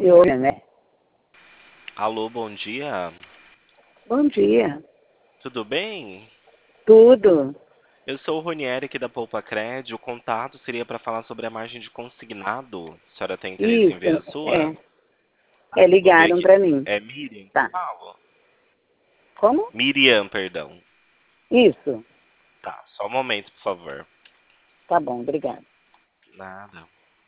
Oi, né? Alô, bom dia. Bom dia. Tudo bem? Tudo? Eu sou o Ronieri aqui da Poupa Cred. O contato seria para falar sobre a margem de consignado. A senhora tem interesse em Isso, ver a sua? Vou ver ligaram aqui. para mim. É Miriam que Tá. fala? Como? Miriam, perdão. Isso. Tá, só um momento, por favor. Tá bom, obrigada. Nada.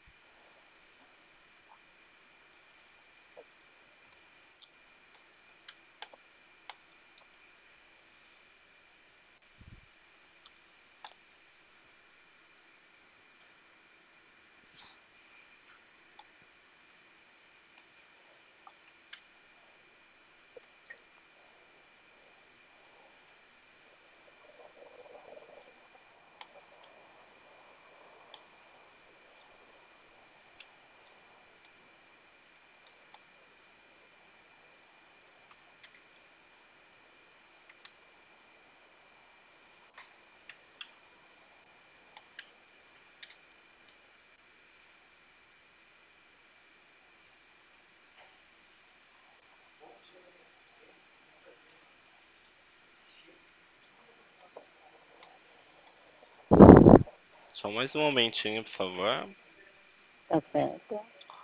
Só mais um momentinho, por favor. Tá certo.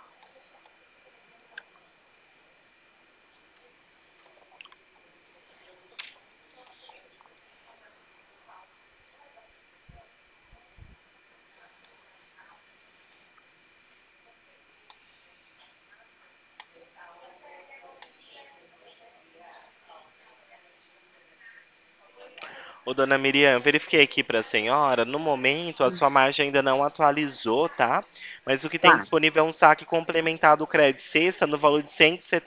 Ô, dona Miriam, verifiquei aqui para a senhora. No momento, a sua margem ainda não atualizou, tá? Mas o que tem Tá. disponível é um saque complementar do Credit Sexta no valor de R$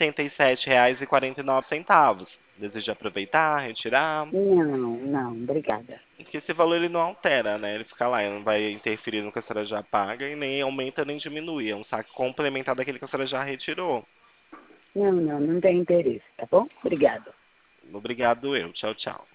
177,49. Deseja aproveitar, retirar? Não, não, obrigada. Porque esse valor ele não altera, né? Ele fica lá, ele não vai interferir no que a senhora já paga e nem aumenta nem diminui. É um saque complementar daquele que a senhora já retirou. Não, não tem interesse, tá bom? Obrigada. Obrigado eu. Tchau, tchau.